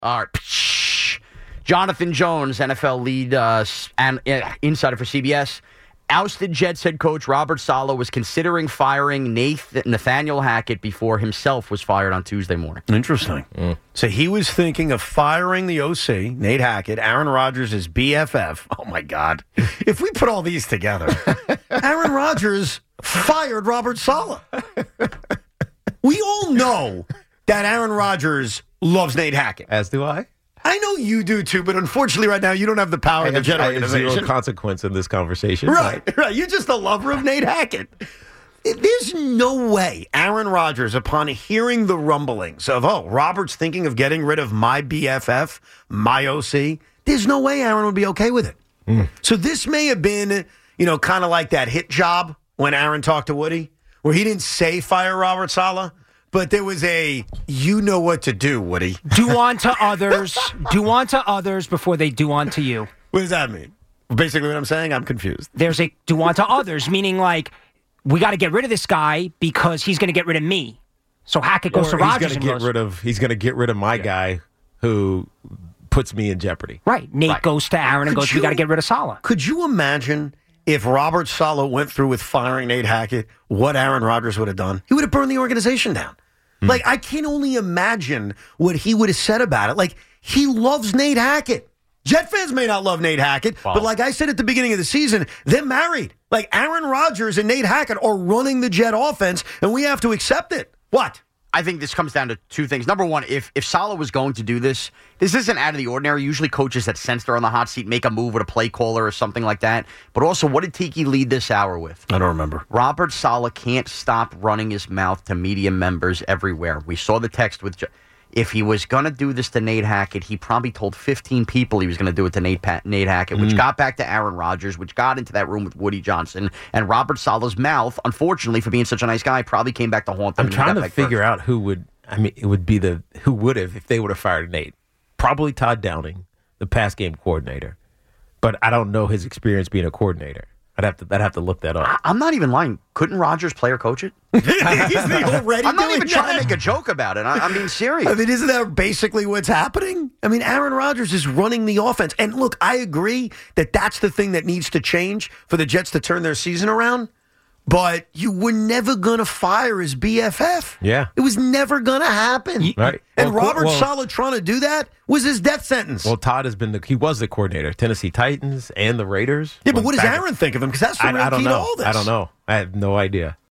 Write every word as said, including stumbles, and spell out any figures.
All right. Jonathan Jones, N F L lead uh, and uh, insider for C B S, ousted Jets head coach Robert Saleh was considering firing Nath- Nathaniel Hackett before himself was fired on Tuesday morning. Interesting. Mm. So he was thinking of firing the O C, Nate Hackett, Aaron Rodgers' is B F F. Oh, my God. If we put all these together, Aaron Rodgers fired Robert Saleh. We all know that Aaron Rodgers loves Nate Hackett. As do I. I know you do too, but unfortunately right now you don't have the power of the Jet organization. Zero consequence in this conversation. Right, right. right. You're just a lover of Nate Hackett. There's no way Aaron Rodgers, upon hearing the rumblings of, oh, Robert's thinking of getting rid of my B F F, my O C, there's no way Aaron would be okay with it. Mm. So this may have been, you know, kind of like that hit job when Aaron talked to Woody, where he didn't say fire Robert Saleh. But there was a, you know what to do, Woody. Do unto others. Do unto others before they do unto you. What does that mean? Basically what I'm saying, I'm confused. There's a do unto others, meaning like, we got to get rid of this guy because he's going to get rodgers of me. So Hackett goes or to Rodgers he's and get goes. Rid of, he's going to get rid of my yeah. guy who puts me in jeopardy. Right. Nate right. goes to Aaron and could goes, you, we got to get rid of Saleh. Could you imagine if Robert Saleh went through with firing Nate Hackett, what Aaron Rodgers would have done? He would have burned the organization down. Like, I can only imagine what he would have said about it. Like, he loves Nate Hackett. Jet fans may not love Nate Hackett, wow. but like I said at the beginning of the season, they're married. Like, Aaron Rodgers and Nate Hackett are running the Jet offense, and we have to accept it. What? I think this comes down to two things. Number one, if if Saleh was going to do this, this isn't out of the ordinary. Usually coaches that sense they're on the hot seat make a move with a play caller or something like that. But also, what did Tiki lead this hour with? I don't remember. Robert Saleh can't stop running his mouth to media members everywhere. We saw the text with... If he was going to do this to Nate Hackett, he probably told fifteen people he was going to do it to Nate pa- Nate Hackett, which mm. got back to Aaron Rodgers, which got into that room with Woody Johnson. And Robert Saleh's mouth, unfortunately, for being such a nice guy, probably came back to haunt them. I'm trying to figure first. out who would... I mean, it would be the who would have if they would have fired Nate. Probably Todd Downing, the pass game coordinator. But I don't know his experience being a coordinator. I'd have to I'd have to look that up. I, I'm not even lying. Couldn't Rodgers play or coach it? He's already I'm not doing even trying that. to make a joke about it. I, I'm being serious. I mean, isn't that basically what's happening? I mean, Aaron Rodgers is running the offense. And look, I agree that that's the thing that needs to change for the Jets to turn their season around. But you were never going to fire his B F F. Yeah. It was never going to happen. Right. And well, Robert well, Saleh trying to do that was his death sentence. Well, Todd has been the, he was the coordinator, Tennessee Titans and the Raiders. Yeah, but what does Aaron think of him? Because that's the I, real I don't key know. to all this. I don't know. I have no idea.